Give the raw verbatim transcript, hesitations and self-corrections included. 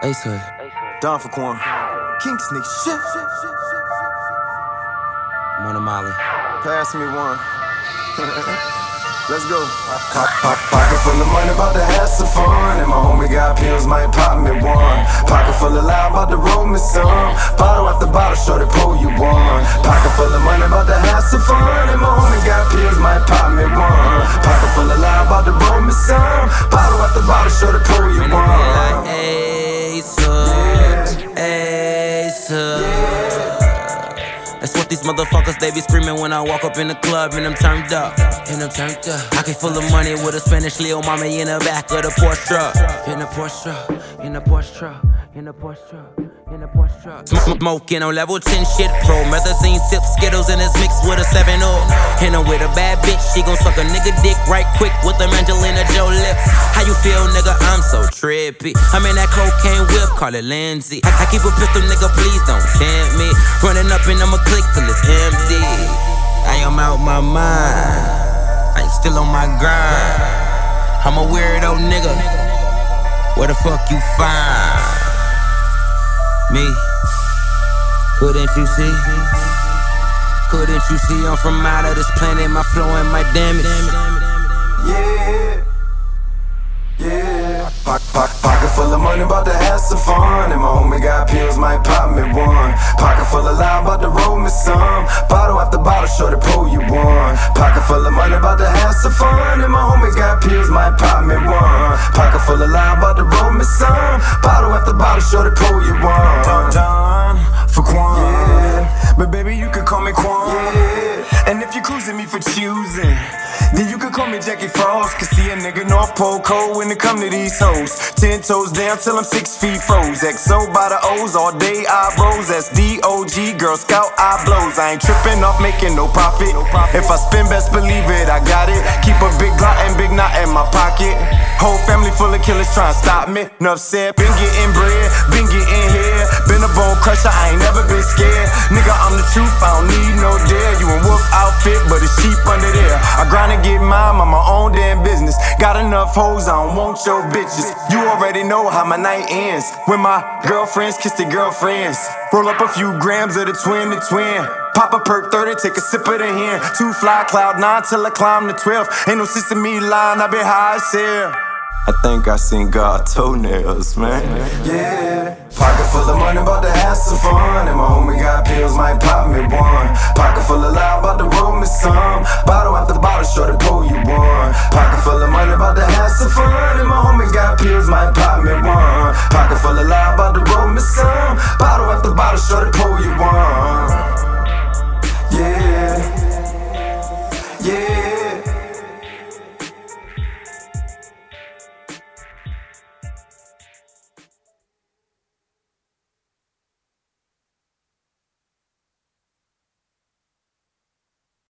Ace Hood. Don for Quan. King Sneak shit. Mona Molly. Pass me one. Let's go. Pop, pop, pocket full of money, about to have some fun. And my homie got pills, might pop me one. Pocket full of loud, about to roll me some. Bottle after bottle, shorty pull you one. Pocket full of money, about to have some fun. And my homie got pills, might pop me one. Pocket full of loud, about to roll me some. Bottle after bottle, shorty pull you one. Ace Hood. Ace Hood. That's what these motherfuckers, they be screaming when I walk up in the club and I'm turned up. And I'm turned up. Pocket full of money with a Spanish Leo mommy in the back of the Porsche truck. In the Porsche truck, in the Porsche truck, in the Porsche truck, in the Porsche truck. Smoking on level ten shit, pro methazine, sip Skittles and it's mixed with a seven oh. And I'm with a bad bitch, she gon' suck a nigga dick right quick with them Angelina Jolie lips. How you feel, nigga? I'm so trippy. I'm in that cocaine whip, call it Lindsay. I, I keep a pistol, nigga, please don't tempt me. Running up and I'ma click till it's empty. I am out my mind. I ain't still on my grind. I'm a weirdo nigga. Where the fuck you find me? Couldn't you see? Couldn't you see I'm from out of this planet? My flow and my damage. Yeah, yeah. Pocket, pocket, pocket full of money, about to have some fun. And my homie got pills, might pop me one. Pocket full of loud, about to roll me some. Bottle after bottle, shorty pull you one. Pocket full of money, about to have some fun. And my homie got pills, might pop me one. Pocket full of loud, about to roll me some. Bottle after bottle, shorty pull you one. Don, Don for Quan. Yeah. But baby, you can call me Quan. Yeah. And if you cruising me for choosing, then you can call me Jackie Frost. Cause see a nigga North Pole cold when it come to these hoes. Ten toes down till I'm six feet froze. X O by the O's, all day eyebrows. That's D O G, Girl Scout eye blows. I ain't tripping off making no profit. If I spin, best believe it, I got it. Keep a big Glock and big knot in my pocket. Whole family full of killers trying to stop me. Nuff said, been getting bread, been getting here. Been a bone crusher, I ain't never been scared. Nigga, I'm the truth, I don't need no dare. You in wolf outfit, but it's sheep under there. I grind and get mine, I'm my own damn business. Got enough hoes, I don't want your bitches. You already know how my night ends. When my girlfriends kiss their girlfriends. Roll up a few grams of the twin to twin. Pop a perk thirty, take a sip of the hen. Two fly cloud nine till I climb the twelve. Ain't no sesame line, I been high as hell. I think I seen God toenails, man. Yeah. Pocket full of money, about to have some fun. And my homie got pills, might pop me one. Pocket full of loud, about to roll me some.